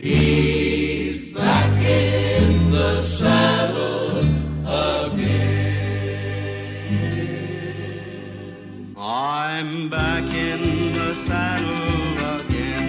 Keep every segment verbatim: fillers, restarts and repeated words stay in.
He's back in the saddle again. I'm back in the saddle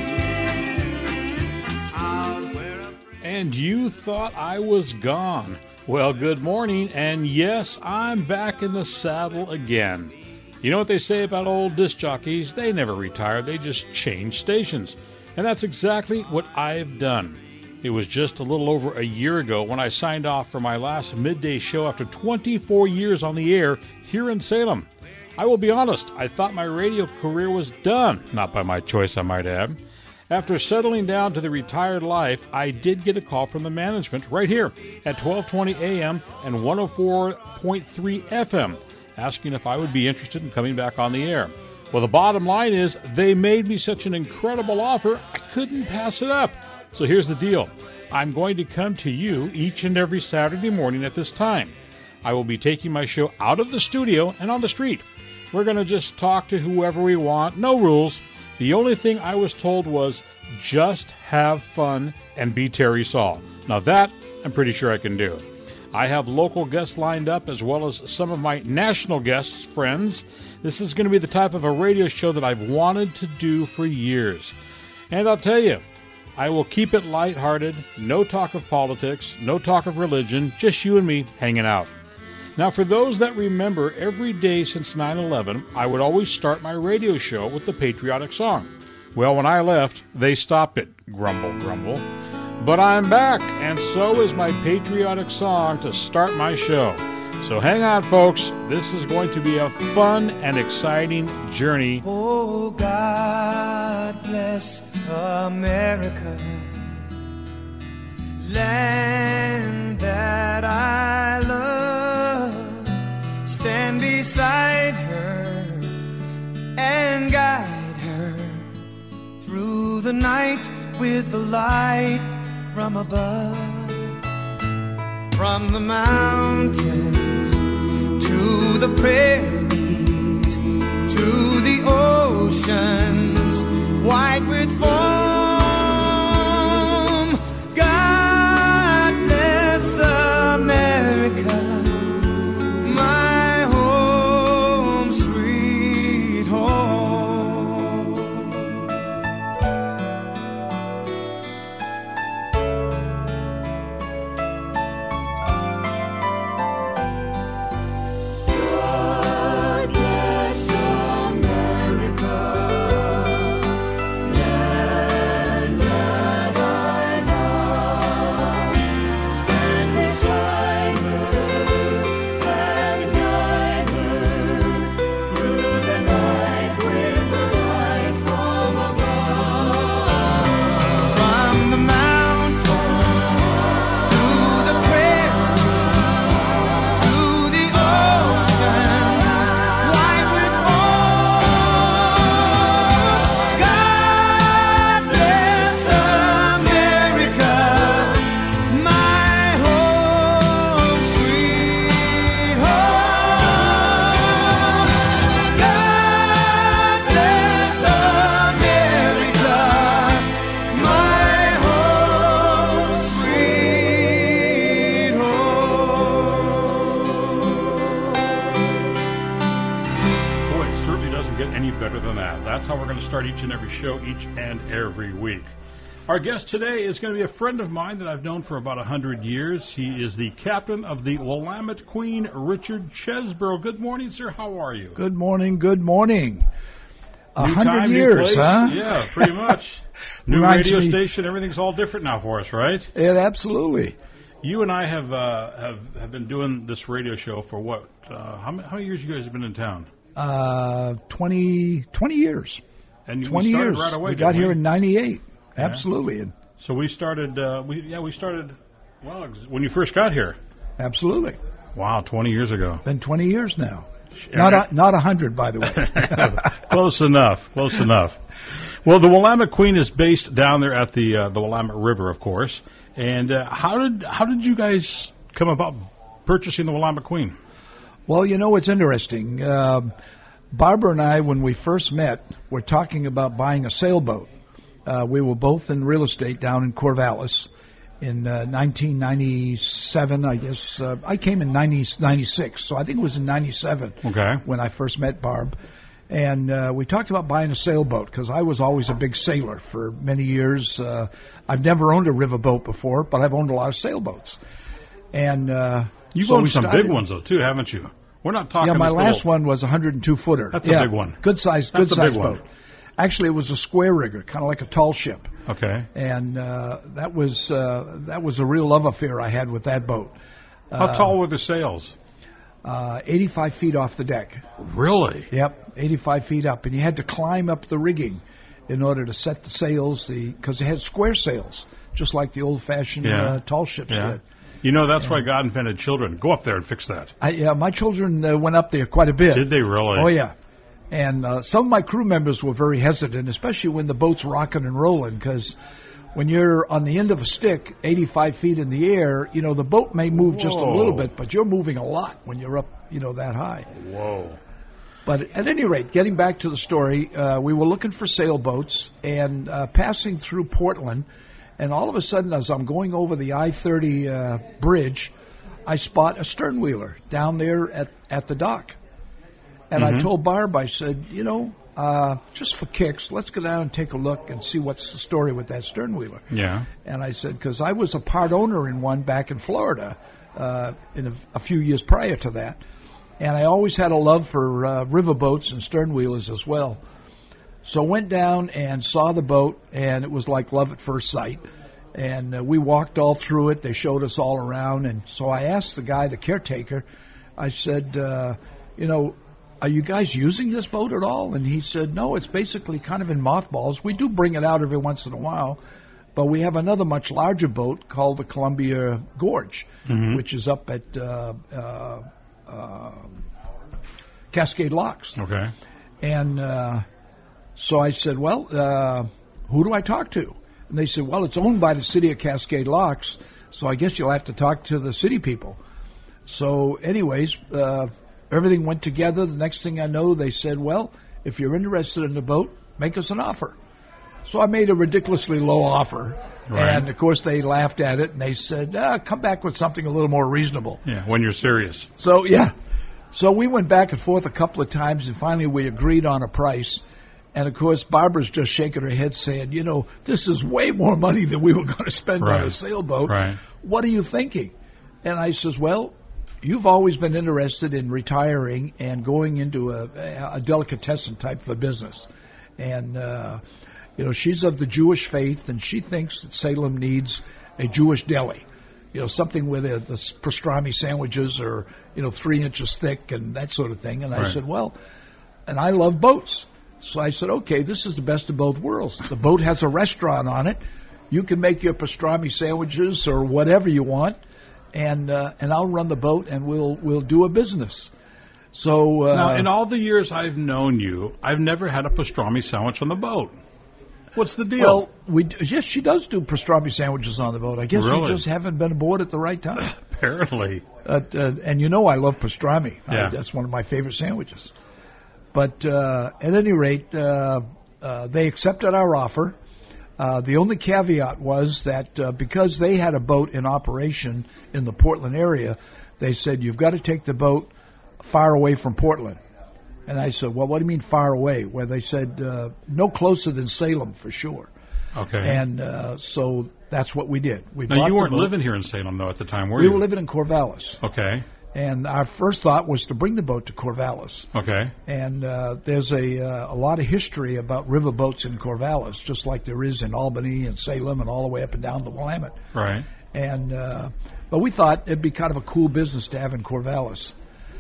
again. Out where a... And you thought I was gone. Well, good morning, and yes, I'm back in the saddle again. You know what they say about old disc jockeys? They never retire, they just change stations. And that's exactly what I've done. It was just a little over a year ago when I signed off for my last midday show after twenty-four years on the air here in Salem. I will be honest, I thought my radio career was done, not by my choice, I might add. After settling down to the retired life, I did get a call from the management right here at twelve twenty a.m. and one oh four point three F M, asking if I would be interested in coming back on the air. Well, the bottom line is they made me such an incredible offer, I couldn't pass it up. So here's the deal. I'm going to come to you each and every Saturday morning at this time. I will be taking my show out of the studio and on the street. We're going to just talk to whoever we want, no rules. The only thing I was told was just have fun and be Terry Saul. Now that, I'm pretty sure I can do. I have local guests lined up as well as some of my national guests, friends. This is going to be the type of a radio show that I've wanted to do for years. And I'll tell you, I will keep it lighthearted, no talk of politics, no talk of religion, just you and me hanging out. Now, for those that remember, every day since nine eleven, I would always start my radio show with the patriotic song. Well, when I left, they stopped it. Grumble, grumble. But I'm back, and so is my patriotic song to start my show. So hang on, folks. This is going to be a fun and exciting journey. Oh, God bless America, land that I love. Stand beside her and guide her through the night with the light from above. From the mountains to the prairies to the oceans white with foam. God bless America, my home, sweet home. God bless America, land that I love. Stand beside her and guide her through the night with the light from above. From the mountains to the prairies to the oceans white with foam. God bless America, my home, sweet home. God bless America, my home, sweet home. Boy, it certainly doesn't get any better than that. That's how we're going to start each and every show, each and every week. Our guest today is going to be a friend of mine that I've known for about one hundred years. He is the captain of the Willamette Queen, Richard Chesborough. Good morning, sir. How are you? Good morning, good morning. A New hundred time, new years, place. huh? Yeah, pretty much. New Reminds radio me- station. Everything's all different now for us, right? It absolutely. You and I have uh, have have been doing this radio show for what? Uh, how, many, how many years you guys have been in town? Uh, twenty, twenty years. And you- twenty we started years. right away. we got didn't here in ninety-eight. Yeah. Absolutely. And So we started. Uh, we yeah, we started. Well, ex- when you first got here. absolutely. Wow, twenty years ago. Been twenty years now. Not a, not a hundred, by the way. Close enough. Close enough. Well, the Willamette Queen is based down there at the uh, the Willamette River, of course. And uh, how did how did you guys come about purchasing the Willamette Queen? Well, you know, it's interesting. Um, Barbara and I, when we first met, were talking about buying a sailboat. Uh, we were both in real estate down in Corvallis in uh, nineteen ninety-seven, I guess. Uh, I came in ninety, ninety-six, so I think it was in ninety-seven Okay. when I first met Barb. And uh, we talked about buying a sailboat because I was always a big sailor for many years. Uh, I've never owned a riverboat before, but I've owned a lot of sailboats. And uh, You've so owned we some started, big ones, though, too, haven't you? We're not talking Yeah, my this last little, one was a one hundred two footer. That's yeah, a big one. Good size, That's good a big size one. boat. Actually, it was a square rigger, kind of like a tall ship. Okay. And uh, that was uh, that was a real love affair I had with that boat. How Uh, tall were the sails? Uh, eighty-five feet off the deck. Really? Yep, eighty-five feet up, and you had to climb up the rigging in order to set the sails, the because they had square sails, just like the old-fashioned Yeah. uh, tall ships Yeah. did. You know, that's why God invented children. Go up there and fix that. I, yeah, my children uh, went up there quite a bit. Did they really? Oh yeah, and uh, some of my crew members were very hesitant, especially when the boat's rocking and rolling, because when you're on the end of a stick, eighty-five feet in the air, you know the boat may move just a Whoa. little bit, but you're moving a lot when you're up, you know, that high. Whoa. But at any rate, getting back to the story, uh, we were looking for sailboats and uh, passing through Portland, and all of a sudden, as I'm going over the I thirty uh, bridge, I spot a sternwheeler down there at, at the dock. And Mhm. I told Barb, I said, you know, uh, just for kicks, let's go down and take a look and see what's the story with that sternwheeler. Yeah. And I said, because I was a part owner in one back in Florida uh, in a, a few years prior to that. And I always had a love for uh, riverboats and sternwheelers as well. So went down and saw the boat, and it was like love at first sight. And uh, we walked all through it. They showed us all around. And so I asked the guy, the caretaker, I said, uh, you know, are you guys using this boat at all? And he said, no, it's basically kind of in mothballs. We do bring it out every once in a while. But we have another much larger boat called the Columbia Gorge, Mhm. which is up at uh, uh, uh, Cascade Locks. Okay. And uh, so I said, well, uh, who do I talk to? And they said, well, it's owned by the city of Cascade Locks, so I guess you'll have to talk to the city people. So anyways, uh, everything went together. The next thing I know, they said, well, if you're interested in the boat, make us an offer. So I made a ridiculously low offer. Right. And, of course, they laughed at it, and they said, ah, come back with something a little more reasonable. Yeah, when you're serious. So, yeah. So we went back and forth a couple of times, and finally we agreed on a price. And, of course, Barbara's just shaking her head saying, you know, this is way more money than we were going to spend Right. on a sailboat. Right. What are you thinking? And I says, well, you've always been interested in retiring and going into a, a delicatessen type of a business. And, uh, you know, she's of the Jewish faith, and she thinks that Salem needs a Jewish deli. You know, something where the, the pastrami sandwiches are, you know, three inches thick and that sort of thing. And I Right. said, well, and I love boats. So I said, okay, this is the best of both worlds. The boat has a restaurant on it. You can make your pastrami sandwiches or whatever you want, and uh, and I'll run the boat, and we'll we'll do a business. So uh, Now, in all the years I've known you, I've never had a pastrami sandwich on the boat. What's the deal? well, we d- yes, she does do pastrami sandwiches on the boat. I guess Really? we just haven't been aboard at the right time. Apparently. Uh, uh, and you know I love pastrami. Yeah. I, that's one of my favorite sandwiches. But uh, at any rate, uh, uh, they accepted our offer. Uh, the only caveat was that uh, because they had a boat in operation in the Portland area, they said, you've got to take the boat far away from Portland. And I said, well, what do you mean far away? Where they said, uh, no closer than Salem for sure. Okay. And uh, so that's what we did. We now, bought you the weren't boat. living here in Salem, though, at the time, were We you? were living in Corvallis. Okay. And our first thought was to bring the boat to Corvallis. Okay. And uh, there's a uh, a lot of history about riverboats in Corvallis, just like there is in Albany and Salem and all the way up and down the Willamette. Right. And uh, but we thought it'd be kind of a cool business to have in Corvallis.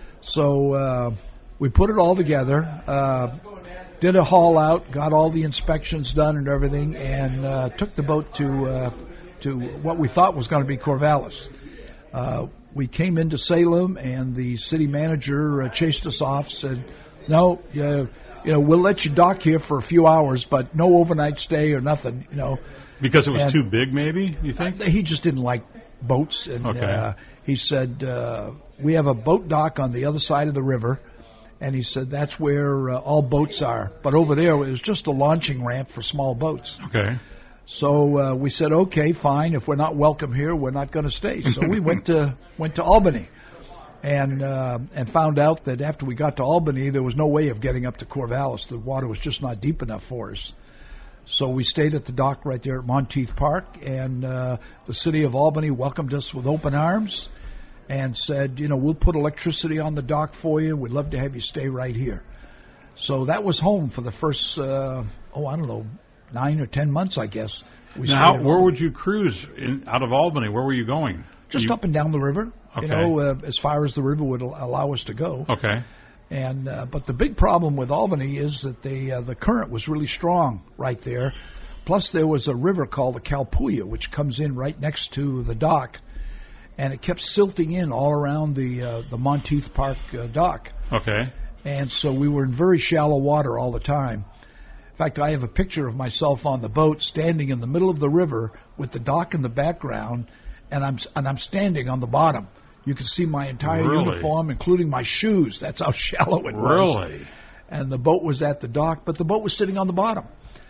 So uh, we put it all together, uh, did a haul out, got all the inspections done and everything, and uh, took the boat to uh, to what we thought was going to be Corvallis. Uh, we came into Salem, and the city manager uh, chased us off, said, no, uh, you know, we'll let you dock here for a few hours, but no overnight stay or nothing, you know. Because it was And- too big, maybe, you think? Uh, he just didn't like boats, and Okay. uh, he said, uh, we have a boat dock on the other side of the river, And he said, that's where uh, all boats are. But over there, it was just a launching ramp for small boats. Okay. So uh, we said, okay, fine. If we're not welcome here, we're not going to stay. So we went to went to Albany, and uh, and found out that after we got to Albany, there was no way of getting up to Corvallis. The water was just not deep enough for us. So we stayed at the dock right there at Monteith Park, and uh, the city of Albany welcomed us with open arms and said, you know, we'll put electricity on the dock for you. We'd love to have you stay right here. So that was home for the first, uh, oh, I don't know, nine or ten months, I guess. We now, how, where would you cruise in, out of Albany? Where were you going? Just you, up and down the river, okay. you know, uh, as far as the river would allow us to go. Okay. And uh, but the big problem with Albany is that the uh, the current was really strong right there. Plus, there was a river called the Calpooya, which comes in right next to the dock, and it kept silting in all around the uh, the Monteith Park uh, dock. Okay. And so we were in very shallow water all the time. In fact, I have a picture of myself on the boat standing in the middle of the river with the dock in the background, and I'm and I'm standing on the bottom. You can see my entire really? uniform, including my shoes. That's how shallow it was. Really? And the boat was at the dock, but the boat was sitting on the bottom.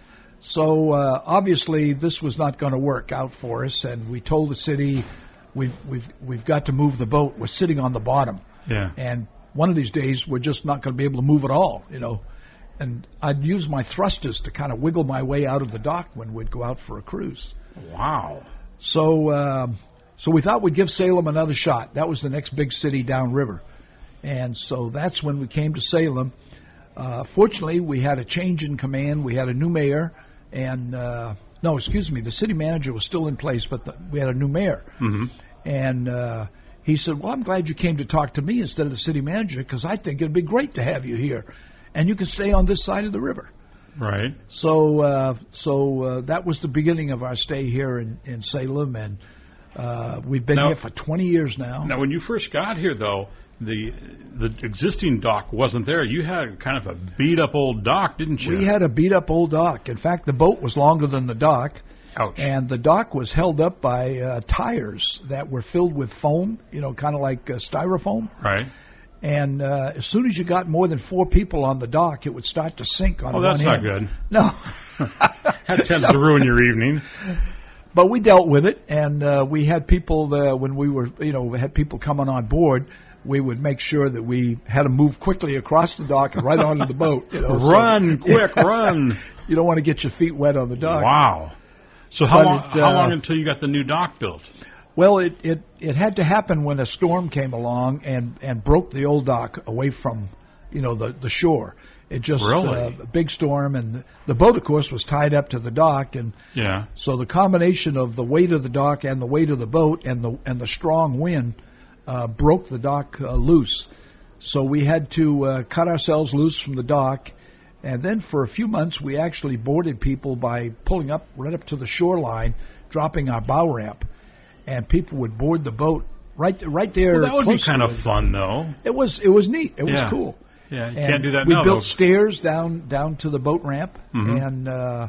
So uh, obviously this was not going to work out for us, and we told the city we've we've we've got to move the boat. We're sitting on the bottom, yeah. and one of these days we're just not going to be able to move at all, you know. And I'd use my thrusters to kind of wiggle my way out of the dock when we'd go out for a cruise. Wow. So uh, so we thought we'd give Salem another shot. That was the next big city downriver, and so that's when we came to Salem. Uh, fortunately, we had a change in command. We had a new mayor. And, uh, no, excuse me, the city manager was still in place, but the, we had a new mayor. Mm-hmm. And uh, he said, well, I'm glad you came to talk to me instead of the city manager, because I think it'd be great to have you here. And you can stay on this side of the river. Right. So uh, so uh, that was the beginning of our stay here in, in Salem, and uh, we've been now, here for twenty years now. Now, when you first got here, though, the the existing dock wasn't there. You had kind of a beat-up old dock, didn't you? We had a beat-up old dock. In fact, the boat was longer than the dock. Ouch. And the dock was held up by uh, tires that were filled with foam, you know, kind of like uh, styrofoam. Right. And uh, as soon as you got more than four people on the dock, it would start to sink on oh, one that's end. not good. No. That tends to ruin your evening. But we dealt with it, and uh, we had people, uh, when we were, you know, we had people coming on board, we would make sure that we had to move quickly across the dock and right onto the boat. You know, run, so, quick, yeah. run. You don't want to get your feet wet on the dock. Wow. So how But long, it, uh, how long until you got the new dock built? Well, it, it, it had to happen when a storm came along and, and broke the old dock away from, you know, the, the shore. It just, really? uh, a big storm, and the, the boat, of course, was tied up to the dock, and yeah. so the combination of the weight of the dock and the weight of the boat and the and the strong wind uh, broke the dock uh, loose. So we had to uh, cut ourselves loose from the dock, and then for a few months we actually boarded people by pulling up right up to the shoreline, dropping our bow ramp, and people would board the boat right right there. Well, that would be kind of it. fun, though. It was it was neat. It yeah. was cool. Yeah, you and can't do that we now. We built though. stairs down down to the boat ramp, mm-hmm. and uh,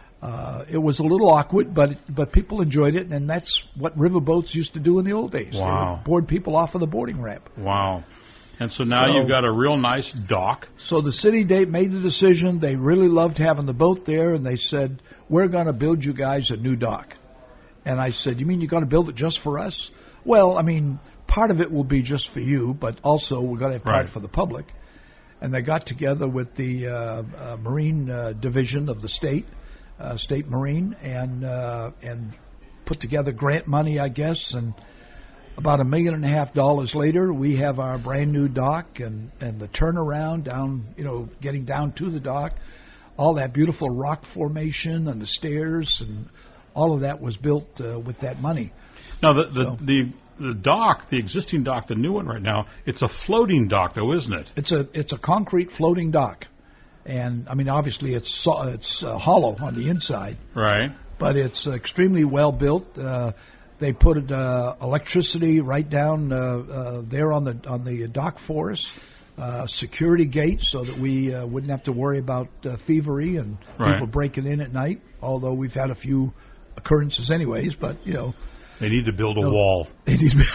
uh, it was a little awkward, but but people enjoyed it, and that's what riverboats used to do in the old days. Wow. They would board people off of the boarding ramp. Wow. And so now so, you've got a real nice dock. So the city they made the decision. They really loved having the boat there, and they said, we're going to build you guys a new dock. And I said, you mean you're going to build it just for us? Well, I mean, part of it will be just for you, but also we're going to have part right. for the public. And they got together with the uh, uh, Marine uh, Division of the state, uh, State Marine, and uh, and put together grant money, I guess. And about a million and a half dollars later, we have our brand new dock and, and the turnaround down, you know, getting down to the dock. All that beautiful rock formation and the stairs and all of that was built uh, with that money. Now, the the, So, the the dock, the existing dock, the new one right now, it's a floating dock, though, isn't it? It's a it's a concrete floating dock, and I mean obviously it's so, it's uh, hollow on the inside, Right. but it's extremely well built. Uh, they put uh, electricity right down uh, uh, there on the on the dock for us. Uh, security gates so that we uh, wouldn't have to worry about uh, thievery and Right. people breaking in at night. Although we've had a few occurrences anyways, but you know. They need to build a No. wall. They need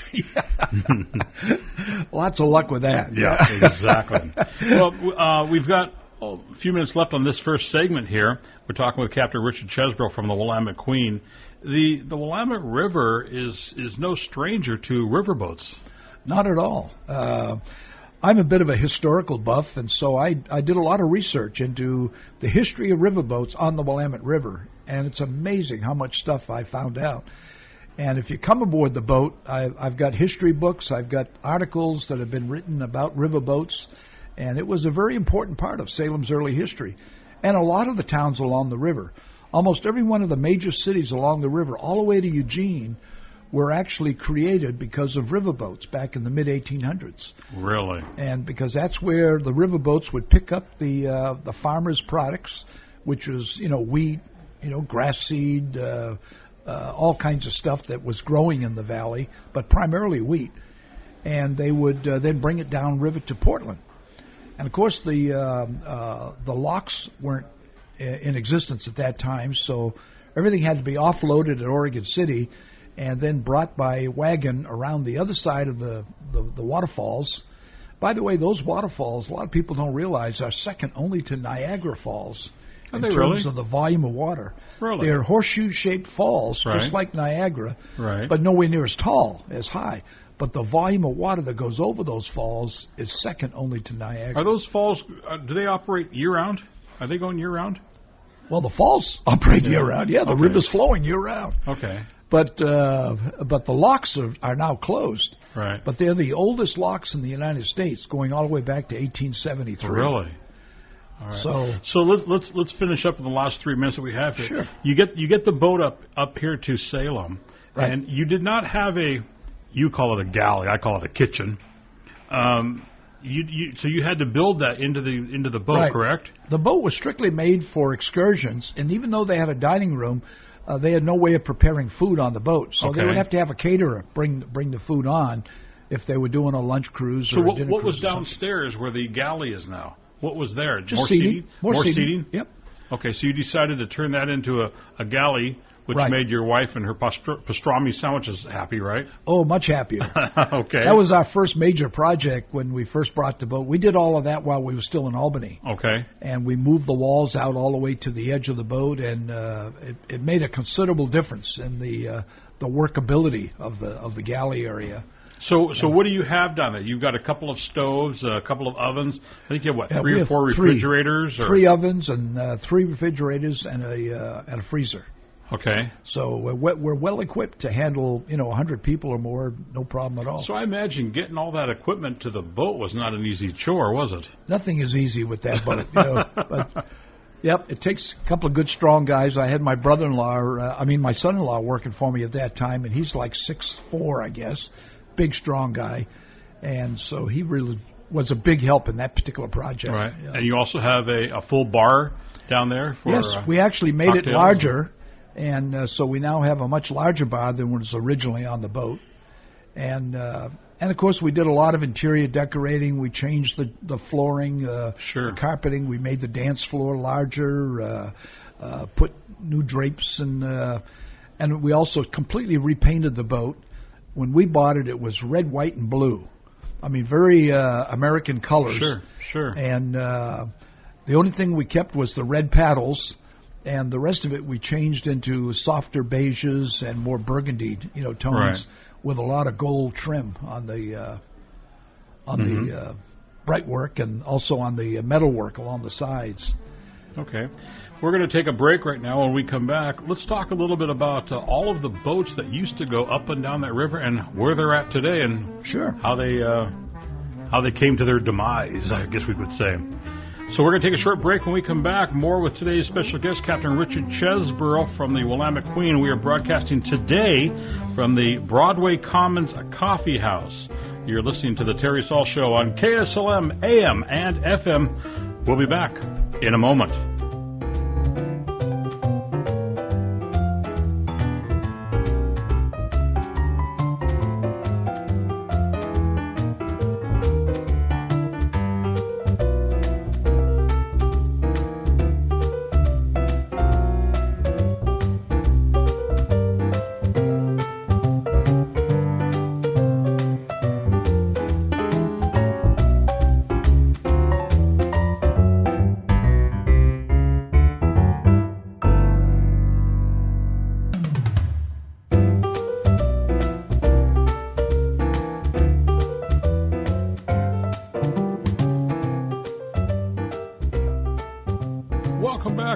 Lots of luck with that. Yeah, exactly. Well, uh, we've got oh, a few minutes left on this first segment here. We're talking with Captain Richard Chesbrough from the Willamette Queen. The the Willamette River is is no stranger to riverboats. Not at all. Uh, I'm a bit of a historical buff, and so I, I did a lot of research into the history of riverboats on the Willamette River, and it's amazing how much stuff I found out. And if you come aboard the boat, I, I've got history books, I've got articles that have been written about riverboats, and it was a very important part of Salem's early history. And a lot of the towns along the river, almost every one of the major cities along the river, all the way to Eugene, were actually created because of riverboats back in the mid eighteen hundreds. Really? And because that's where the riverboats would pick up the uh, the farmers' products, which was, you know, wheat, you know, grass seed, uh, uh, all kinds of stuff that was growing in the valley, but primarily wheat. And they would uh, then bring it down river to Portland. And of course, the uh, uh, the locks weren't in existence at that time, so everything had to be offloaded at Oregon City and then brought by wagon around the other side of the, the, the waterfalls. By the way, those waterfalls, a lot of people don't realize, are second only to Niagara Falls Are in they terms really? of the volume of water. Really? They're horseshoe-shaped falls, Right. just like Niagara, Right. but nowhere near as tall, as high. But the volume of water that goes over those falls is second only to Niagara. Are those falls, uh, do they operate year-round? Are they going year-round? Well, the falls operate Yeah. year-round. Yeah, the Okay. river's flowing year-round. Okay. But uh, but the locks are, are now closed. Right. But they're the oldest locks in the United States, going all the way back to eighteen seventy-three. Really? All right. So So let's let's let's finish up in the last three minutes that we have here. Sure. You get you get the boat up up here to Salem, Right. and you did not have a, you call it a galley, I call it a kitchen. Um, you, you so you had to build that into the into the boat, Right. correct? the boat was strictly made for excursions, and even though they had a dining room, uh, they had no way of preparing food on the boat. So they Okay. would have to have a caterer bring bring the food on if they were doing a lunch cruise So or a what dinner what was cruise or something. downstairs where the galley is now? What was there? Just More seating. More, More seating. Yep. Okay, so you decided to turn that into a, a galley, which Right. made your wife and her pastr- pastrami sandwiches happy, right? Oh, much happier. Okay. That was our first major project when we first brought the boat. We did all of that while we were still in Albany. Okay. And we moved the walls out all the way to the edge of the boat, and uh, it, it made a considerable difference in the uh, the workability of the of the galley area. So, so what do you have down there? You've got a couple of stoves, a couple of ovens. I think you have what, Yeah, three we or have four three. refrigerators? Or? Three ovens and uh, three refrigerators and a uh, and a freezer. Okay. So we're we- we're well equipped to handle, you know, one hundred people or more, no problem at all. So I imagine getting all that equipment to the boat was not an easy chore, was it? Nothing is easy with that boat, you know. But yep, it takes a couple of good, strong guys. I had my brother-in-law, uh, I mean my son-in-law, working for me at that time, and he's like six four, I guess, big, strong guy, and so he really was a big help in that particular project. Right. Yeah. And you also have a, a full bar down there for. Yes, uh, we actually made it cocktails? larger, and uh, so we now have a much larger bar than was originally on the boat. And uh, and of course, we did a lot of interior decorating. We changed the the flooring, uh, Sure. the carpeting. We made the dance floor larger, uh, uh, put new drapes, and uh, and we also completely repainted the boat. When we bought it, it was red, white, and blue. I mean, very uh, American colors. Sure, sure. And uh, the only thing we kept was the red paddles, and the rest of it we changed into softer beiges and more burgundy, you know, tones, Right. with a lot of gold trim on the uh, on Mhm. the uh, brightwork and also on the metal work along the sides. Okay. We're going to take a break right now. When we come back, let's talk a little bit about uh, all of the boats that used to go up and down that river and where they're at today and Sure. how they uh, how they came to their demise, I guess we could say. So we're going to take a short break. When we come back, more with today's special guest, Captain Richard Chesbrough from the Willamette Queen. We are broadcasting today from the Broadway Commons Coffee House. You're listening to the Terry Saul Show on K S L M A M and F M. We'll be back in a moment.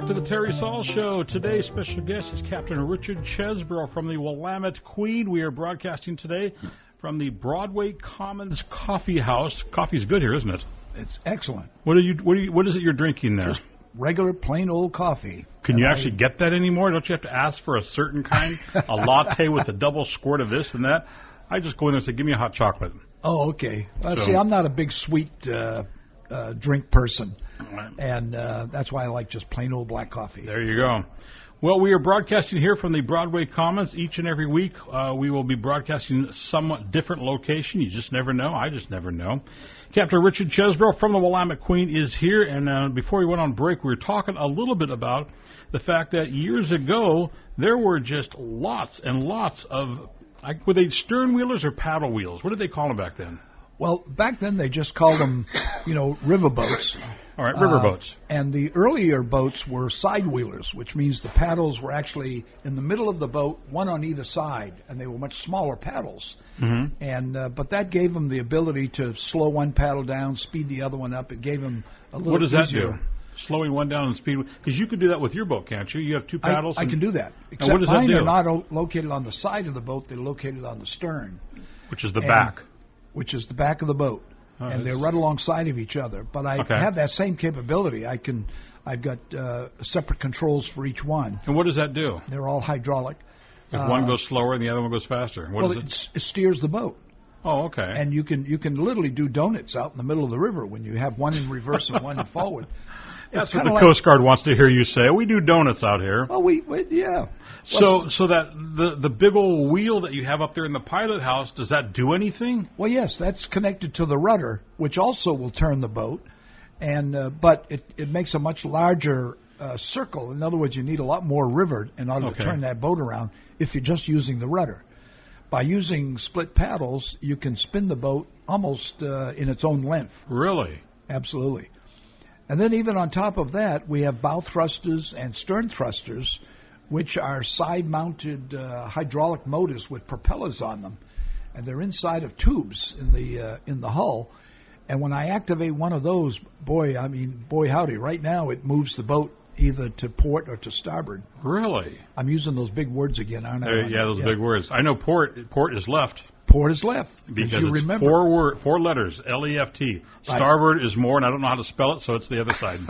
back to the Terry Saul Show. Today's special guest is Captain Richard Chesbrough from the Willamette Queen. We are broadcasting today from the Broadway Commons Coffee House. Coffee's good here, isn't it? It's excellent. What are you? What are you? What is it you're drinking there? Just regular, plain old coffee. Can you And actually I, get that anymore? Don't you have to ask for a certain kind? A latte with a double squirt of this and that? I just go in there and say, give me a hot chocolate. Oh, okay. Uh, So- see, I'm not a big sweet uh, uh, drink person, and uh, that's why I like just plain old black coffee. There you go. Well, we are broadcasting here from the Broadway Commons each and every week. Uh, we will be broadcasting somewhat different location. You just never know. I just never know. Captain Richard Chesbrough from the Willamette Queen is here, and uh, before we went on break, we were talking a little bit about the fact that years ago there were just lots and lots of, like, were they stern wheelers or paddle wheels? What did they call them back then? Well, back then they just called them, you know, river boats. All right, river Uh, boats. And the earlier boats were side wheelers, which means the paddles were actually in the middle of the boat, one on either side, and they were much smaller paddles. Mm-hmm. And uh, but that gave them the ability to slow one paddle down, speed the other one up. It gave them a little What does that easier. do? Slowing one down and speed? Because you can do that with your boat, can't you? You have two I, paddles. I and- can do that. Except what does that mine do? are not o- located on the side of the boat; they're located on the stern, Which is the And- back. which is the back of the boat, Oh, and they're that's- right alongside of each other. But I Okay. have that same capability. I can, I've got uh, separate controls for each one. And what does that do? They're all hydraulic. If Uh, one goes slower and the other one goes faster, what well, is it, it? s- it steers the boat, Oh, okay. and you can you can literally do donuts out in the middle of the river when you have one in reverse and one in forward. That's It's what kinda the like- Coast Guard wants to hear you say. We do donuts out here. Oh, we, we yeah. So, so that the the big old wheel that you have up there in the pilot house, does that do anything? Well, yes, that's connected to the rudder, which also will turn the boat, and uh, but it, it makes a much larger uh, circle. In other words, you need a lot more river in order Okay. to turn that boat around if you're just using the rudder. By using split paddles, you can spin the boat almost uh, in its own length. Really? Absolutely. And then even on top of that, we have bow thrusters and stern thrusters, which are side-mounted uh, hydraulic motors with propellers on them, and they're inside of tubes in the uh, in the hull. And when I activate one of those, boy, I mean, boy howdy! Right now, it moves the boat either to port or to starboard. Really? I'm using those big words again, aren't I? Uh, yeah, those big words. I know port. Port is left Port is left. because you it's remember. four word, four letters. L E F T. Right. Starboard is more, and I don't know how to spell it, so it's the other side.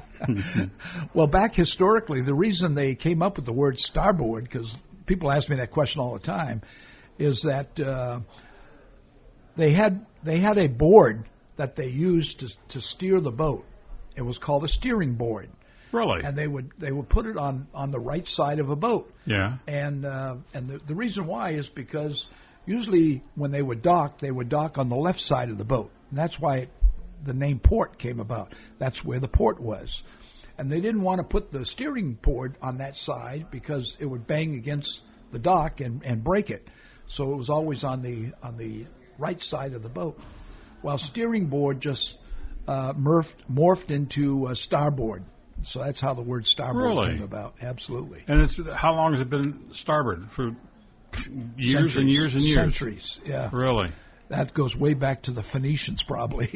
Well, back historically, the reason they came up with the word starboard, because people ask me that question all the time, is that uh, they had they had a board that they used to to steer the boat. It was called a steering board, Really? and they would they would put it on, on the right side of a boat. Yeah. And uh, and the, the reason why is because usually when they would dock, they would dock on the left side of the boat, and that's why it, the name port came about. That's where the port was, and they didn't want to put the steering board on that side because it would bang against the dock and, and break it. So it was always on the on the right side of the boat. While steering board just uh, morphed morphed into uh, starboard. So that's how the word starboard Really? came about. Absolutely. And it's how long has it been starboard? For years and Centuries. years and years. Centuries, yeah. Really? That goes way back to the Phoenicians, probably.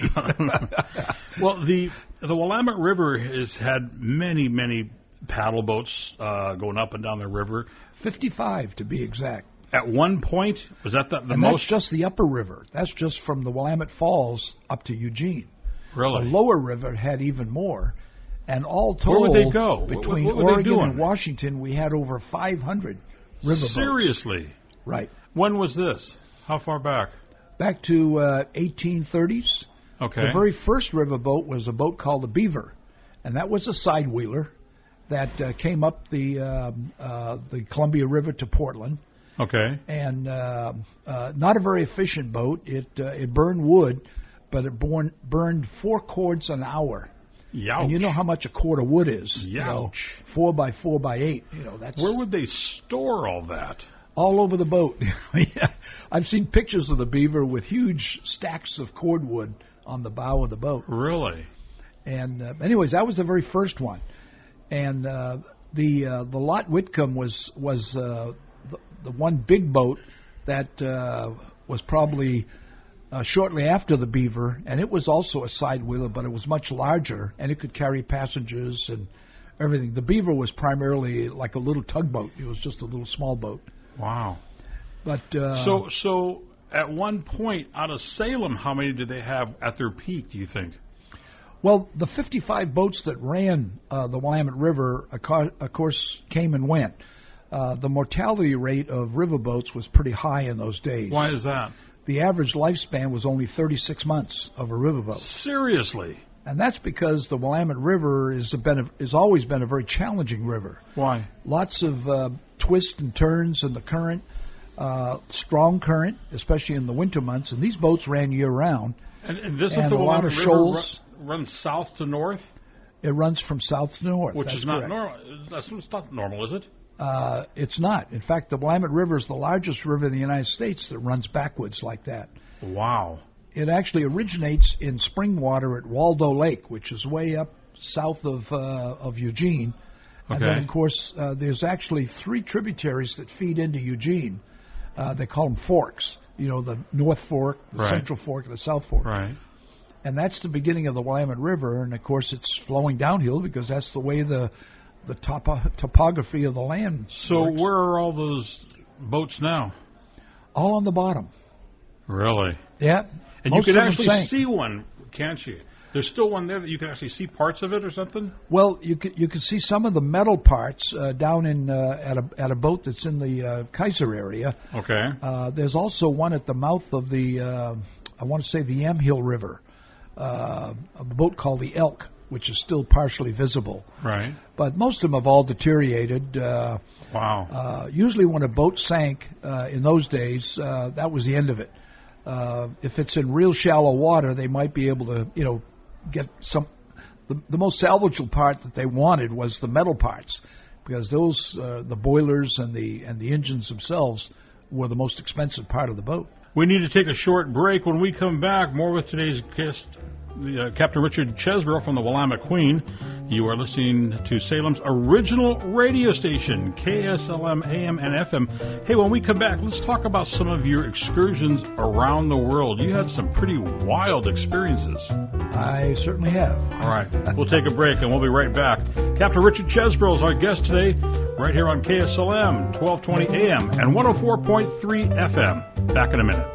Well, the the Willamette River has had many, many paddle boats uh, going up and down the river. fifty-five, to be exact. At one point, was that the, the And most? that's just the upper river. That's just from the Willamette Falls up to Eugene. Really? The lower river had even more. And all Where told, would they go? What- between what were they Oregon doing? and Washington, we had over five hundred riverboats. Seriously? Right. When was this? How far back? Back to uh, eighteen thirties. Okay. The very first riverboat was a boat called the Beaver, and that was a side wheeler that uh, came up the um uh, the Columbia River to Portland, Okay. and uh, uh, not a very efficient boat. It uh, it burned wood, but it born, burned four cords an hour. Youch. And you know how much a cord of wood is? You know, Youch. four by four by eight. You know that's Where would they store all that? all over the boat. Yeah. I've seen pictures of the Beaver with huge stacks of cordwood on the bow of the boat. Really? And uh, anyways, that was the very first one. And uh, the uh, the Lot Whitcomb was was uh, the, the one big boat that uh, was probably uh, shortly after the Beaver, and it was also a side wheeler, but it was much larger, and it could carry passengers and everything. The Beaver was primarily like a little tugboat. It was just a little small boat. Wow. But uh, so so at one point out of Salem, how many did they have at their peak, do you think? Well, the fifty-five boats that ran uh, the Willamette River, of course, came and went. Uh, the mortality rate of riverboats was pretty high in those days. Why is that? The average lifespan was only thirty-six months of a riverboat. Seriously? And that's because the Willamette River is a been a, has always been a very challenging river. Why? Lots of uh, twists and turns in the current, uh, strong current, especially in the winter months. And these boats ran year-round. And, and this and is the a lot Willamette of River shoals. Run, runs south to north? It runs from south to north. Which That's is not correct. normal. That's it's not normal, is it? Uh, it's not. In fact, the Willamette River is the largest river in the United States that runs backwards like that. Wow. It actually originates in spring water at Waldo Lake, which is way up south of uh, of Eugene. And Okay. then, of course, uh, there's actually three tributaries that feed into Eugene. Uh, they call them forks. You know, the North Fork, the Right. Central Fork, and the South Fork. Right. And that's the beginning of the Willamette River. And, of course, it's flowing downhill because that's the way the the topo- topography of the land So works. where are all those boats now? All on the bottom. Really? Yeah. And Most you of can them actually sank. see one, can't you? There's still one there that you can actually see parts of it or something? Well, you can you can see some of the metal parts uh, down in uh, at a at a boat that's in the uh, Kaiser area. Okay. Uh, there's also one at the mouth of the uh, I want to say the Yamhill River, uh, a boat called the Elk, which is still partially visible. Right. But most of them have all deteriorated. Uh, Wow. uh, usually, when a boat sank uh, in those days, uh, that was the end of it. Uh, if it's in real shallow water, they might be able to, you know, get some. The, the most salvageable part that they wanted was the metal parts, because those, uh, the boilers and the and the engines themselves, were the most expensive part of the boat. We need to take a short break. When we come back, more with today's guest, the, uh, Captain Richard Chesbrough from the Willamette Queen. You are listening to Salem's original radio station, K S L M A M and F M. Hey, when we come back, let's talk about some of your excursions around the world. You had some pretty wild experiences. I certainly have. All right, we'll take a break and we'll be right back. Captain Richard Chesbrough is our guest today, right here on K S L M, twelve twenty A M and one oh four point three F M. Back in a minute.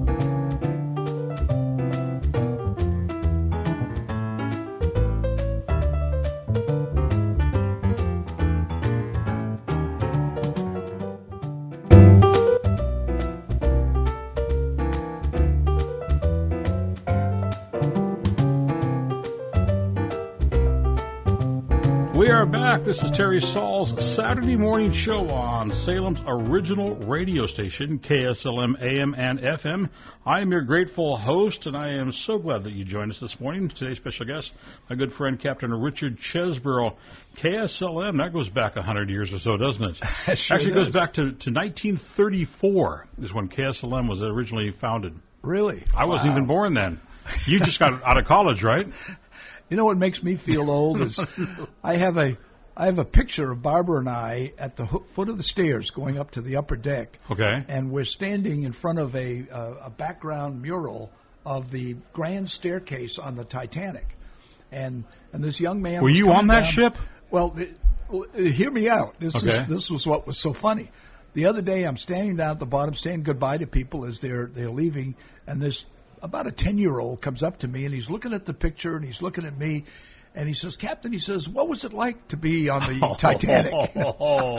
We are back. This is Terry Saul's Saturday morning show on Salem's original radio station, K S L M A M and F M. I am your grateful host, and I am so glad that you joined us this morning. Today's special guest, my good friend, Captain Richard Chesbrough. K S L M, that goes back one hundred years or so, doesn't it? It sure Actually, it does. goes back to, to nineteen thirty-four is when K S L M was originally founded. Really? I wasn't Wow. even born then. You just got out of college, right? You know what makes me feel old is I have a I have a picture of Barbara and I at the ho- foot of the stairs going up to the upper deck, Okay. and we're standing in front of a uh, a background mural of the grand staircase on the Titanic, and and this young man. Were was you coming on that down- ship? Well, th- well, uh, hear me out. This Okay. is this was what was so funny. The other day, I'm standing down at the bottom, saying goodbye to people as they're they're leaving, and this about a ten-year-old comes up to me, and he's looking at the picture, and he's looking at me, and he says, "Captain," he says, "what was it like to be on the Titanic?" Oh,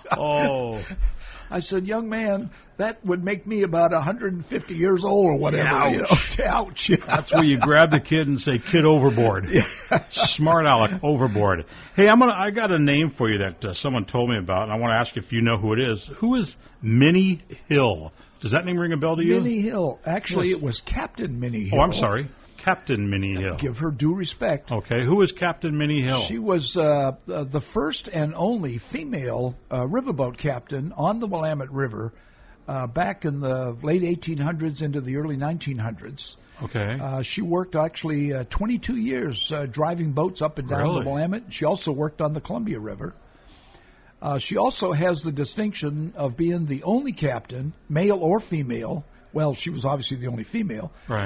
oh. I said, "Young man, that would make me about one hundred fifty years old or whatever." Ouch. You know? Ouch. That's where you grab the kid and say, "Kid overboard." Smart aleck overboard. Hey, I'm gonna. I got a name for you that uh, someone told me about, and I want to ask if you know who it is. Who is Minnie Hill? Does that name ring a bell to you? Minnie Hill. Actually, Yes. it was Captain Minnie Hill. Oh, I'm sorry, Captain Minnie Hill. Give her due respect. Okay, who is Captain Minnie Hill? She was uh, uh, the first and only female uh, riverboat captain on the Willamette River uh, back in the late eighteen hundreds into the early nineteen hundreds. Okay. Uh, she worked actually uh, twenty-two years uh, driving boats up and down Really? the Willamette. She also worked on the Columbia River. Uh, she also has the distinction of being the only captain, male or female. Well, she was obviously the only female, right.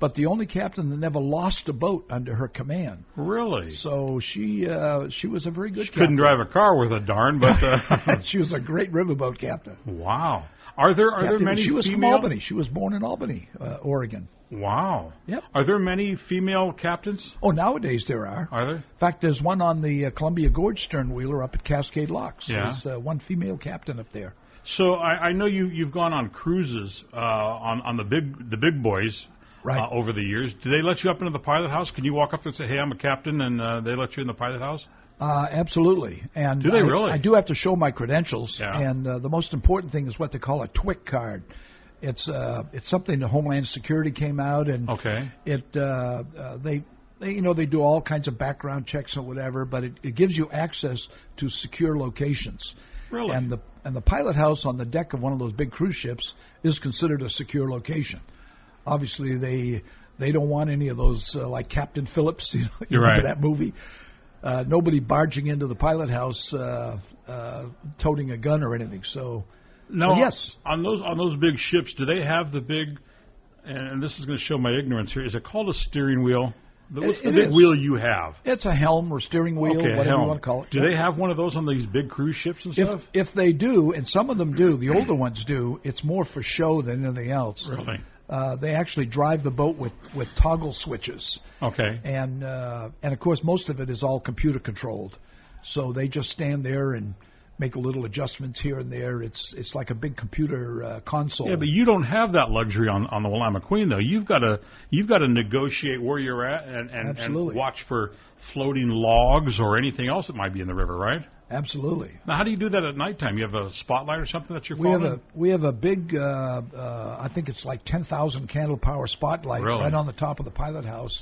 but the only captain that never lost a boat under her command. Really? So she uh, she was a very good She captain. couldn't drive a car worth a darn, but uh, She was a great riverboat captain. wow. Are there are there Captain, many she was female? from Albany. She was born in Albany, uh, Oregon. Wow. Yep. Are there many female captains? Oh, nowadays there are. Are there? In fact, there's one on the uh, Columbia Gorge sternwheeler up at Cascade Locks. Yeah. There's uh, one female captain up there. So I, I know you you've gone on cruises uh, on on the big the big boys Right. uh, over the years. Do they let you up into the pilot house? Can you walk up there and say, "Hey, I'm a captain," and uh, they let you in the pilot house? Uh, absolutely. And Do they I, really? I do have to show my credentials. Yeah. And uh, the most important thing is what they call a T W I C card. It's uh, it's something that Homeland Security came out, and Okay. it uh, uh, they, they you know they do all kinds of background checks or whatever, but it, it gives you access to secure locations. Really? And the and the pilot house on the deck of one of those big cruise ships is considered a secure location. Obviously, they they don't want any of those uh, like Captain Phillips. You know, you You're remember right. that movie? Uh, nobody barging into the pilot house uh, uh, toting a gun or anything. So, No. but yes, On those on those big ships, do they have the big? And this is going to show my ignorance here. Is it called a steering wheel? The- What's It- the it big is. weel you have? it's a helm or steering wheel, okay, a whatever helm. you want to call it. Do Yeah. they have one of those on these big cruise ships and If stuff? if they do, and some of them do, the older ones do. It's more for show than anything else. Really? Uh, they actually drive the boat with, with toggle switches, Okay. and uh, and of course most of it is all computer controlled. So they just stand there and make a little adjustments here and there. It's it's like a big computer uh, console. Yeah, but you don't have that luxury on, on the Willamette Queen, though. You've got to you've got to negotiate where you're at and, and, and Absolutely. watch for floating logs or anything else that might be in the river, right? Absolutely. Now, how do you do that at nighttime? You have a spotlight or something that you're We have following? a we have a big uh, uh, I think it's like ten thousand candle power spotlight Really? right on the top of the pilot house,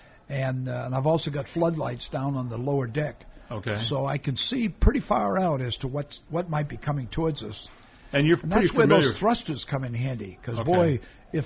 and uh, and I've also got floodlights down on the lower deck, Okay. so I can see pretty far out as to what's what might be coming towards us. and you're And pretty that's where familiar. those thrusters come in handy, because Okay. boy, if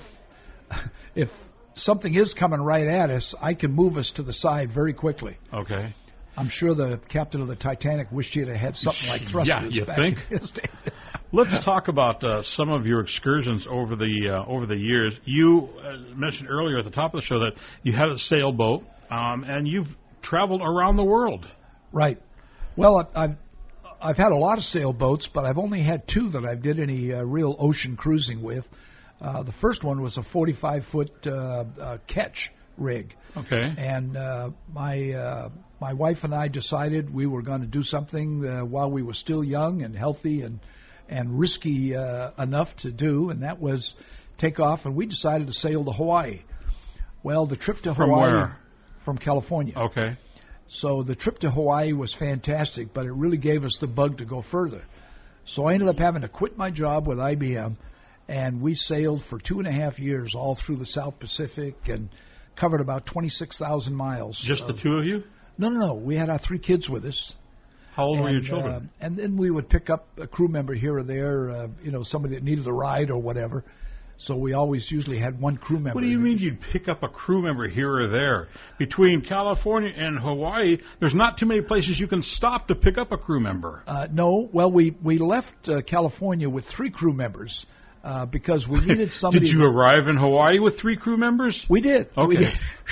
if something is coming right at us, I can move us to the side very quickly. Okay. I'm sure the captain of the Titanic wished he'd have had something like thrusters. Yeah, you back think? in his day. Let's talk about uh, some of your excursions over the uh, over the years. You uh, mentioned earlier at the top of the show that you had a sailboat, um, and you've traveled around the world. Right. Well, I- I've I've had a lot of sailboats, but I've only had two that I did any uh, real ocean cruising with. Uh, the first one was a forty-five foot uh, uh, catch rig, Okay. and uh, my uh, my wife and I decided we were going to do something uh, while we were still young and healthy and and risky uh, enough to do, and that was take off, and we decided to sail to Hawaii. Well, the trip to From Hawaii where? from California. Okay. So the trip to Hawaii was fantastic, but it really gave us the bug to go further. So I ended up having to quit my job with I B M, and we sailed for two and a half years all through the South Pacific and covered about twenty-six thousand miles. Just of- the two of you? No, no, no. We had our three kids with us. How old were your And, children? uh, and then we would pick up a crew member here or there, uh, you know, somebody that needed a ride or whatever. So we always usually had one crew member. What do you mean you'd pick up a crew member here or there? Between California and Hawaii, there's not too many places you can stop to pick up a crew member. Uh, no, well, we we left uh, California with three crew members uh, because we needed somebody. Did you arrive in Hawaii with three crew members? We did. Okay. We did.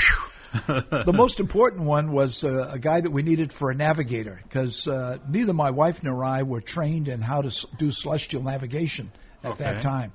The most important one was uh, a guy that we needed for a navigator, because uh, neither my wife nor I were trained in how to s- do celestial navigation at Okay. that time.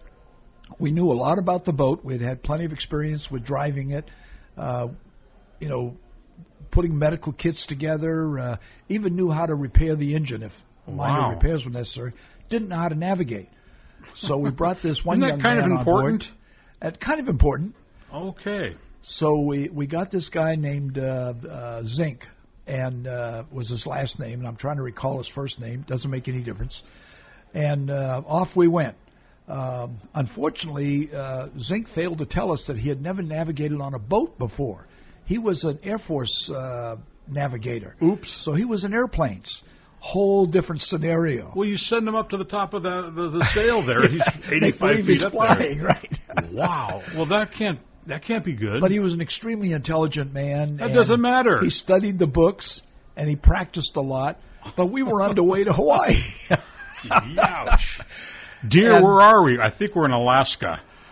We knew a lot about the boat. We'd had plenty of experience with driving it, uh, you know, putting medical kits together, uh, even knew how to repair the engine if minor Wow. repairs were necessary. Didn't know how to navigate. So we brought this one Isn't young that kind of man on board. important? Uh, kind of important. Okay. So we, we got this guy named uh, uh, Zink, and uh, was his last name, and I'm trying to recall his first name. Doesn't make any difference. And uh, off we went. Um, unfortunately, uh, Zink failed to tell us that he had never navigated on a boat before. He was an Air Force uh, navigator. Oops. So he was in airplanes. Whole different scenario. Well, you send him up to the top of the the, the sail there. He's They eighty-five believe feet he's up flying, there. right? Wow. Well, that can't that can't be good. But he was an extremely intelligent man. That and doesn't matter. He studied the books, and he practiced a lot. But we were on the way to Hawaii. Ouch. Dear, And- where are we? I think we're in Alaska.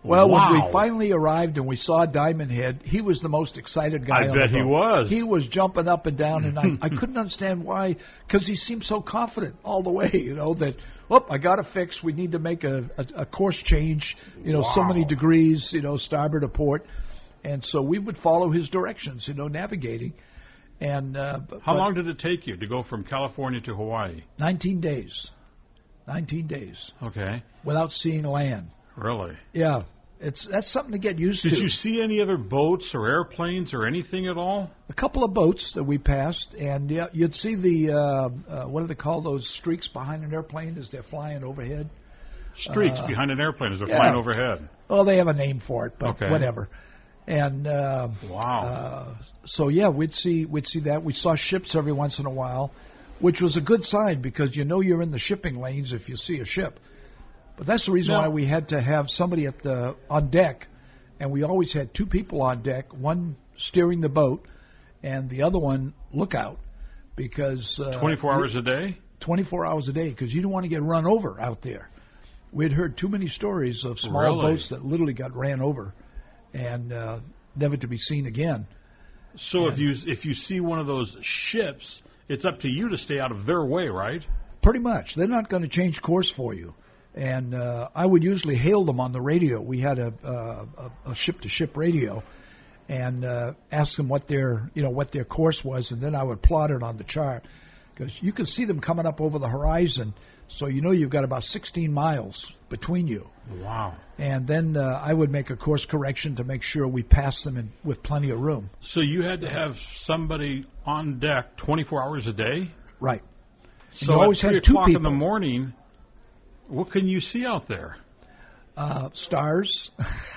Well, wow. when we finally arrived and we saw Diamond Head, he was the most excited guy I on bet the boat. he was. He was jumping up and down, and I, I couldn't understand why, because he seemed so confident all the way, you know, that, oh, I got to fix, we need to make a, a, a course change, you know, Wow. so many degrees, you know, starboard to port. And so we would follow his directions, you know, navigating. And uh, but, How but long did it take you to go from California to Hawaii? nineteen days. nineteen days Okay. without seeing land. Really? Yeah. It's that's something to get used Did to. you see any other boats or airplanes or anything at all? A couple of boats that we passed, and yeah, you'd see the uh, uh, what do they call those streaks behind an airplane as they're flying overhead? Streaks Uh, behind an airplane as they're yeah. flying overhead. Well, they have a name for it, but Okay. whatever. And uh, Wow. uh, so yeah, we'd see we'd see that. We saw ships every once in a while, which was a good sign because you know you're in the shipping lanes if you see a ship. But that's the reason Now- why we had to have somebody at the on deck, and we always had two people on deck, one steering the boat, and the other one lookout, because uh, twenty-four hours a day? twenty-four hours a day, because you don't want to get run over out there. We'd heard too many stories of small Really? boats that literally got ran over, and uh, never to be seen again. So if And- you if you see one of those ships, it's up to you to stay out of their way, right? Pretty much. They're not going to change course for you. And uh, I would usually hail them on the radio. We had a, uh, a, a ship-to-ship radio, and uh, ask them what their you know what their course was, and then I would plot it on the chart because you could see them coming up over the horizon. So you know you've got about sixteen miles between you. Wow. And then uh, I would make a course correction to make sure we pass them in, with plenty of room. So you had to have somebody on deck twenty-four hours a day? Right. And So you always at three had two o'clock in people. the morning, what can you see out there? Uh, stars.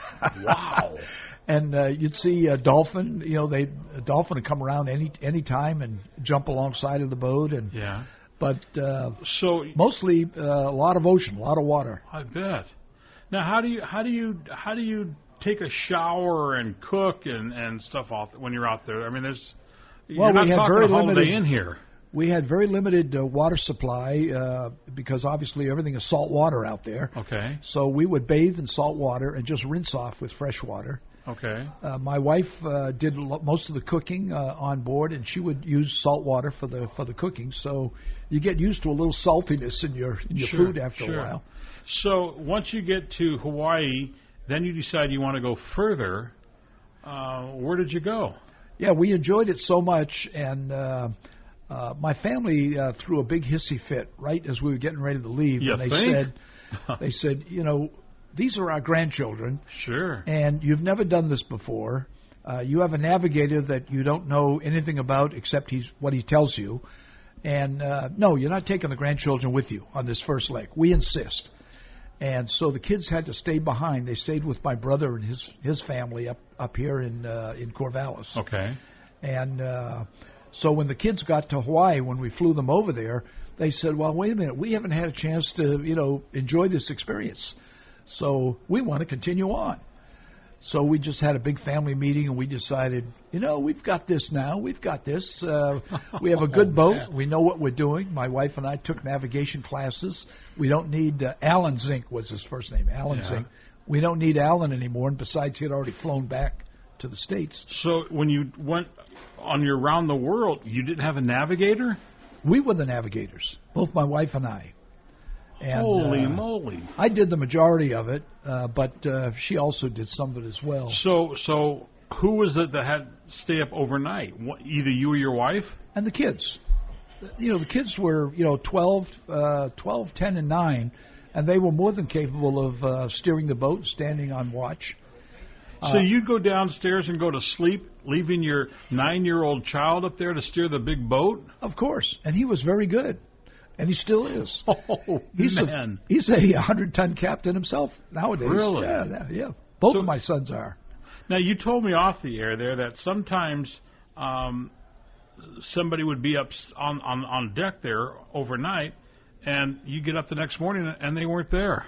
Wow. And uh, you'd see a dolphin. You know, they a dolphin would come around any any time and jump alongside of the boat. And Yeah. but uh, So mostly uh, a lot of ocean, a lot of water. I bet. Now, how do you how do you how do you take a shower and cook and and stuff off when you're out there? I mean, there's Well, you're not we had talking very a Holiday limited- Inn here. We had very limited uh, water supply uh, because obviously everything is salt water out there. Okay. So we would bathe in salt water and just rinse off with fresh water. Okay. Uh, my wife uh, did lo- most of the cooking uh, on board, and she would use salt water for the for the cooking. So you get used to a little saltiness in your in your Sure, food after sure. a while. So once you get to Hawaii, then you decide you want to go further. Uh, where did you go? Yeah, we enjoyed it so much, and uh, uh, my family uh, threw a big hissy fit right as we were getting ready to leave. You and they think? said, they said, you know, these are our grandchildren, Sure. and you've never done this before. Uh, you have a navigator that you don't know anything about except he's what he tells you. And uh, no, you're not taking the grandchildren with you on this first leg. We insist. And so the kids had to stay behind. They stayed with my brother and his his family up up here in uh, in Corvallis. Okay. And uh, so when the kids got to Hawaii, when we flew them over there, they said, "Well, wait a minute, we haven't had a chance to you know enjoy this experience, so we want to continue on." So we just had a big family meeting, and we decided, you know, we've got this now. We've got this. Uh, we have a good boat. man. We know what we're doing. My wife and I took navigation classes. We don't need uh, Alan Zink was his first name, Alan Yeah. Zink. We don't need Alan anymore. And besides, he had already flown back to the States. So when you went on your round the world, you didn't have a navigator? We were the navigators, both my wife and I. And, Holy uh, moly! I did the majority of it, uh, but uh, she also did some of it as well. So so who was it that had to stay up overnight? What, either you or your wife? And the kids. You know, the kids were, you know, twelve, uh, twelve, ten, and nine, and they were more than capable of uh, steering the boat and standing on watch. So Uh, you'd go downstairs and go to sleep, leaving your nine-year-old child up there to steer the big boat? Of course, and he was very good, and he still is. Oh, He's man. a he's a hundred-ton captain himself nowadays. Really? Yeah, yeah. yeah. Both So- of my sons are. Now, you told me off the air there that sometimes um, somebody would be up s- on, on, on deck there overnight, and you get up the next morning and they weren't there.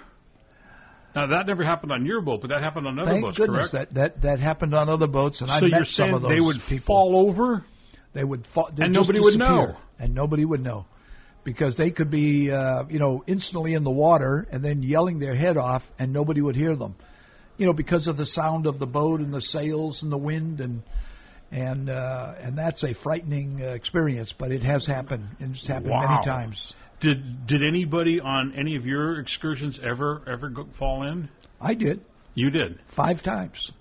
Now, that never happened on your boat, but that happened on other Thank boats, goodness correct? that, that that happened on other boats, and I so met you're some saying of those they would people. fall over? They would fall, they'd And just nobody would disappear, know. and nobody would know, because they could be, uh, you know, instantly in the water and then yelling their head off, and nobody would hear them. you know, because of the sound of the boat and the sails and the wind, and and uh, and that's a frightening uh, experience. But it has happened, and it's happened Wow. many times. Did did anybody on any of your excursions ever ever go, fall in? I did. You did. Five times.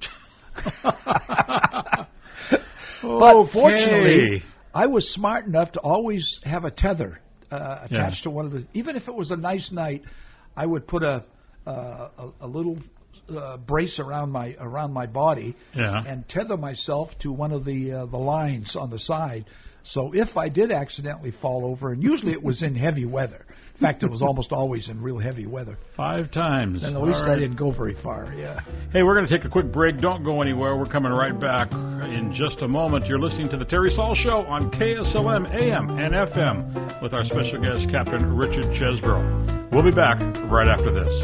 But But fortunately, I was smart enough to always have a tether uh, attached Yeah. to one of the. Even if it was a nice night, I would put a uh, a, a little uh, brace around my around my body Yeah. and tether myself to one of the uh, the lines on the side. So if I did accidentally fall over, and usually it was in heavy weather. In fact, it was almost always in real heavy weather. Five times. And at All least right. I didn't go very far. Yeah. Hey, we're going to take a quick break. Don't go anywhere. We're coming right back in just a moment. You're listening to the Terry Saul Show on K S L M A M and F M with our special guest, Captain Richard Chesbrough. We'll be back right after this.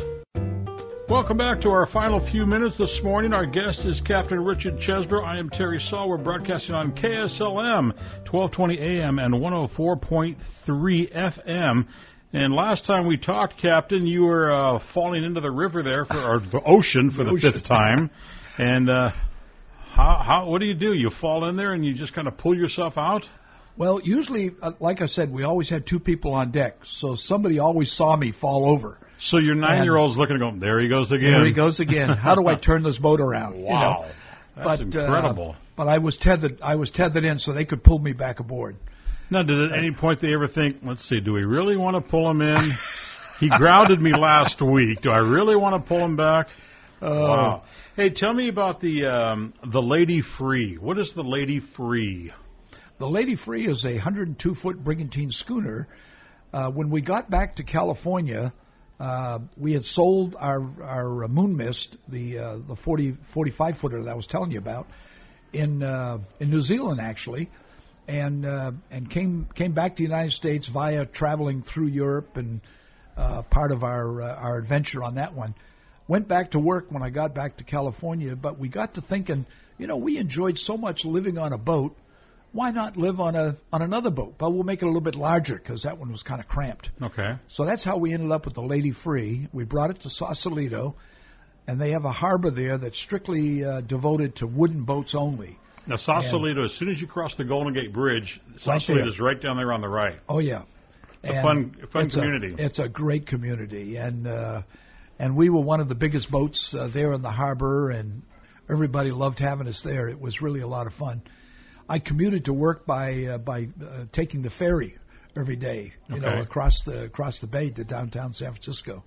Welcome back to our final few minutes this morning. Our guest is Captain Richard Chesbrough. I am Terry Saul. We're broadcasting on K S L M, twelve twenty A M and one oh four point three F M. And last time we talked, Captain, you were uh, falling into the river there, for, or the ocean for the, The ocean. fifth time. And uh, how, how, what do you do? You fall in there and you just kind of pull yourself out? Well, usually, uh, like I said, we always had two people on deck, so somebody always saw me fall over. So your nine-year-old's looking and going, there he goes again. There he goes again. How do I turn this boat around? Wow. You know? That's but, incredible. Uh, but I was tethered. I was tethered in, so they could pull me back aboard. Now, did at any point they ever think, let's see, do we really want to pull him in? He grounded me last week. Do I really want to pull him back? Uh, Wow. Hey, tell me about the um, the Lady Free. What is the Lady Free? The Lady Free is a one hundred two foot brigantine schooner. Uh, when we got back to California, uh, we had sold our our uh, Moon Mist, the uh, the forty, forty-five footer that I was telling you about, in uh, in New Zealand actually, and uh, and came came back to the United States via traveling through Europe and uh, part of our uh, our adventure on that one. Went back to work when I got back to California, but we got to thinking, you know, we enjoyed so much living on a boat. Why not live on a on another boat? But we'll make it a little bit larger because that one was kind of cramped. Okay. So that's how we ended up with the Lady Free. We brought it to Sausalito, and they have a harbor there that's strictly uh, devoted to wooden boats only. Now, Sausalito, as soon as you cross the Golden Gate Bridge, Right Sausalito is right down there on the right. Oh yeah, It's a fun, fun it's community. A, it's a great community, and uh, and we were one of the biggest boats uh, there in the harbor, and everybody loved having us there. It was really a lot of fun. I commuted to work by uh, by uh, taking the ferry every day, you know, Okay. across the across the bay to downtown San Francisco.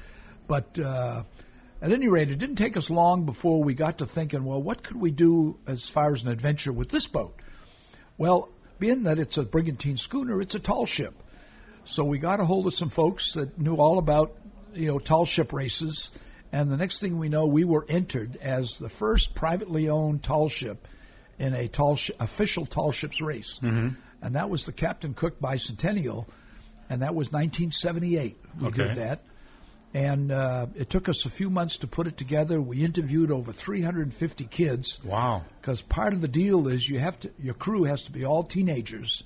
But uh, at any rate, it didn't take us long before we got to thinking, well, what could we do as far as an adventure with this boat? Well, being that it's a brigantine schooner, it's a tall ship. So we got a hold of some folks that knew all about, you know, tall ship races, and the next thing we know, we were entered as the first privately owned tall ship in a tall sh- official tall ships race. Mm-hmm. And that was the Captain Cook Bicentennial, and that was nineteen seventy-eight. We Okay. did that. And uh, it took us a few months to put it together. We interviewed over three hundred fifty kids, Wow. because part of the deal is you have to, your crew has to be all teenagers.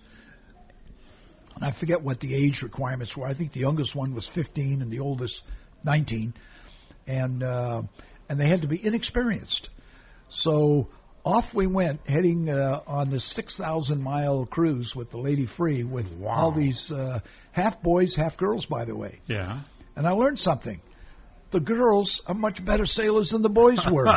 And I forget what the age requirements were. I think the youngest one was fifteen and the oldest nineteen. And uh, and they had to be inexperienced. So off we went, heading uh, on this six thousand mile cruise with the Lady Free, with Wow. all these uh, half boys, half girls, by the way. Yeah. And I learned something. The girls are much better sailors than the boys were.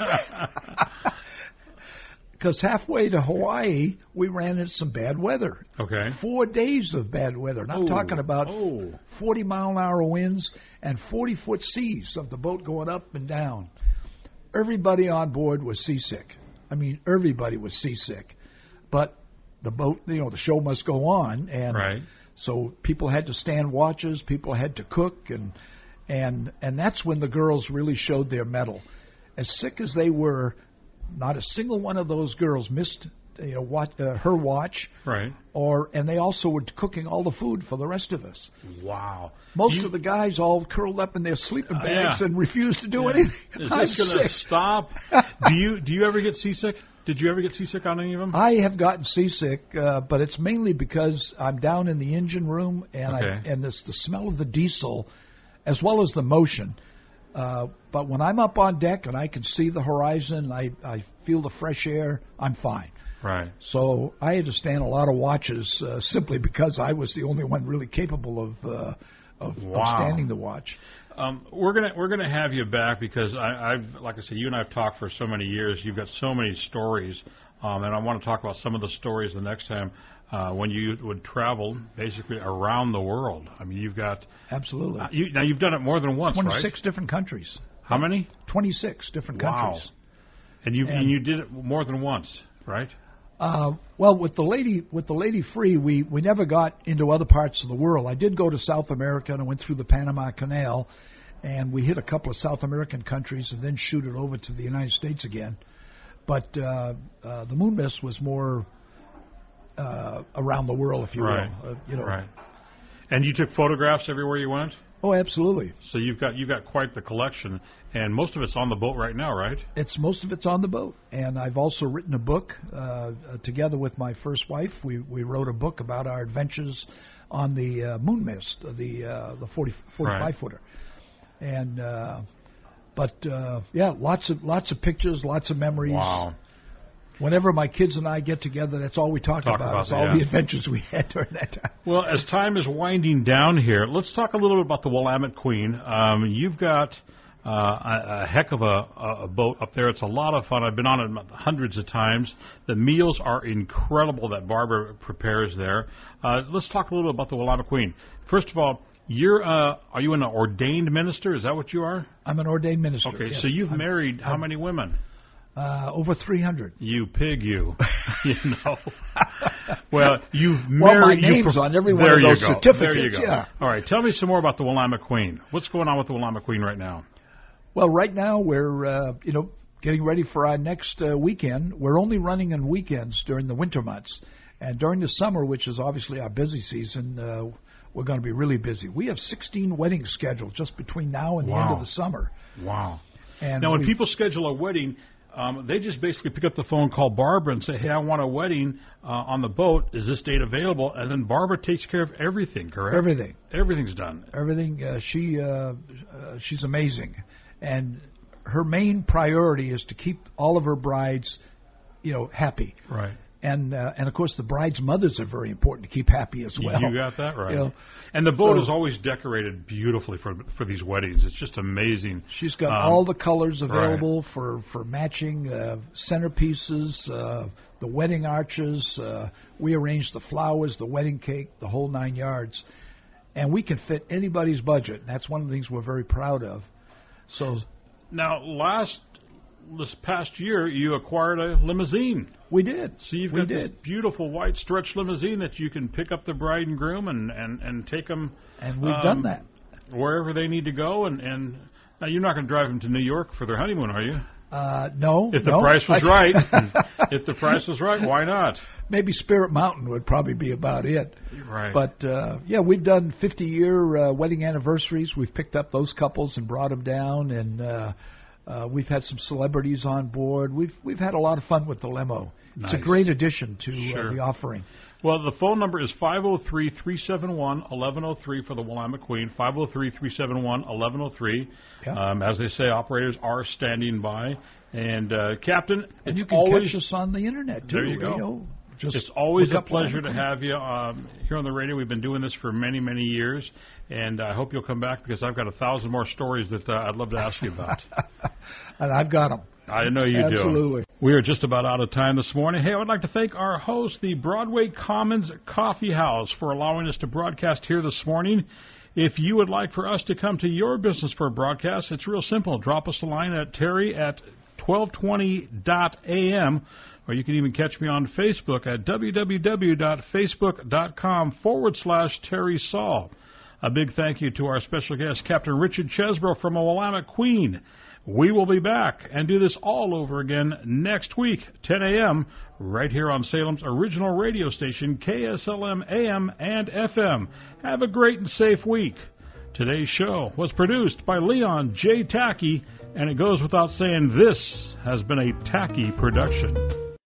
Because halfway to Hawaii, we ran into some bad weather. Okay. Four days of bad weather. And I'm Oh, talking about oh. forty mile an hour winds and forty foot seas of the boat going up and down. Everybody on board was seasick. I mean, everybody was seasick. But the boat, you know, the show must go on. And Right. so people had to stand watches. People had to cook. And, and, and that's when the girls really showed their mettle. As sick as they were, not a single one of those girls missed, you know, watch, uh, her watch, Right. or and they also were cooking all the food for the rest of us. Wow. Most You- of the guys all curled up in their sleeping Uh, bags yeah. and refused to do Yeah. anything. Is I'm this going to sick. stop? do you do you ever get seasick? Did you ever get seasick on any of them? I have gotten seasick, uh, but it's mainly because I'm down in the engine room and Okay. I, and this the smell of the diesel, as well as the motion. Uh, but when I'm up on deck and I can see the horizon, I, I feel the fresh air, I'm fine. Right. So I had to stand a lot of watches uh, simply because I was the only one really capable of uh, of, wow. of standing the watch. Um, we're gonna we're gonna have you back because I, I've like I said, you and I've talked for so many years. You've got so many stories, um, and I want to talk about some of the stories the next time uh, when you would travel basically around the world. I mean, you've got absolutely. Uh, you, now you've done it more than once, twenty-six right? twenty-six different countries. How many? twenty-six different wow. countries. And you and, and you did it more than once, right? Uh, well, with the lady with the Lady Free, we, we never got into other parts of the world. I did go to South America and I went through the Panama Canal, and we hit a couple of South American countries and then shoot it over to the United States again. But uh, uh, the Moon Miss was more uh, around the world, if you right. will. Uh, you know. Right. And you took photographs everywhere you went? Oh, absolutely. So you've got you've got quite the collection, and most of it's on the boat right now, right? It's most of it's on the boat, and I've also written a book uh, uh, together with my first wife. We we wrote a book about our adventures on the uh, Moon Mist, the uh, the forty, forty-five right. footer, and uh, but uh, yeah, lots of lots of pictures, lots of memories. Wow. Whenever my kids and I get together, that's all we talk, talk about. about It's the, all yeah. the adventures we had during that time. Well, as time is winding down here, let's talk a little bit about the Willamette Queen. Um, you've got uh, a, a heck of a, a boat up there. It's a lot of fun. I've been on it hundreds of times. The meals are incredible that Barbara prepares there. Uh, let's talk a little bit about the Willamette Queen. First of all, you're uh, are you an ordained minister? Is that what you are? I'm an ordained minister. Okay, yes. so you've I'm, married how I'm, many women? Uh, over three hundred. You pig, you. you know. Well, you've well, married. my name's you, on every there one of you those go. certificates. There you go. Yeah. All right, tell me some more about the Willamette Queen. What's going on with the Willamette Queen right now? Well, right now we're uh, you know getting ready for our next uh, weekend. We're only running on weekends during the winter months, and during the summer, which is obviously our busy season, uh, we're going to be really busy. We have sixteen weddings scheduled just between now and wow. the end of the summer. Wow. And now, when people schedule a wedding, um, they just basically pick up the phone, call Barbara, and say, hey, I want a wedding uh, on the boat. Is this date available? And then Barbara takes care of everything, correct? Everything. Everything's done. Everything. Uh, she uh, uh, she's amazing. And her main priority is to keep all of her brides, you know, happy. Right. And, uh, and of course, the bride's mothers are very important to keep happy as well. You got that right. You know, and the boat so, is always decorated beautifully for for these weddings. It's just amazing. She's got um, all the colors available right. for, for matching uh, centerpieces, uh, the wedding arches. Uh, we arrange the flowers, the wedding cake, the whole nine yards. And we can fit anybody's budget. And that's one of the things we're very proud of. So now, last this past year, you acquired a limousine. We did. So you've we got did. this beautiful white stretch limousine that you can pick up the bride and groom and, and, and take them. And we've um, done that. Wherever they need to go. And, and now you're not going to drive them to New York for their honeymoon, are you? Uh, no. If the no. price was right. If the price was right, why not? Maybe Spirit Mountain would probably be about it. Right. But, uh, yeah, we've done fifty-year uh, wedding anniversaries. We've picked up those couples and brought them down, and uh, uh, we've had some celebrities on board. We've we've had a lot of fun with the limo. Nice. It's a great addition to Sure. uh, the offering. Well, the phone number is five oh three, three seven one, one one oh three for the Willamette Queen, five oh three, three seven one, one one oh three. Yeah. Um, as they say, operators are standing by. And, uh, Captain, And it's you can always, catch us on the Internet, too. There you go. know, just it's always look a up pleasure Willamette to Queen. have you um, here on the radio. We've been doing this for many, many years. And I hope you'll come back because I've got a thousand more stories that uh, I'd love to ask you about. And I've got them. I know you do. Absolutely. We are just about out of time this morning. Hey, I would like to thank our host, the Broadway Commons Coffee House, for allowing us to broadcast here this morning. If you would like for us to come to your business for a broadcast, it's real simple. Drop us a line at Terry at twelve twenty dot a m, or you can even catch me on Facebook at www.facebook.com forward slash Terry Saul. A big thank you to our special guest, Captain Richard Chesbrough from a Willamette Queen. We will be back and do this all over again next week, ten a m, right here on Salem's original radio station, K S L M A M and F M. Have a great and safe week. Today's show was produced by Leon J. Tacky, and it goes without saying this has been a Tacky production.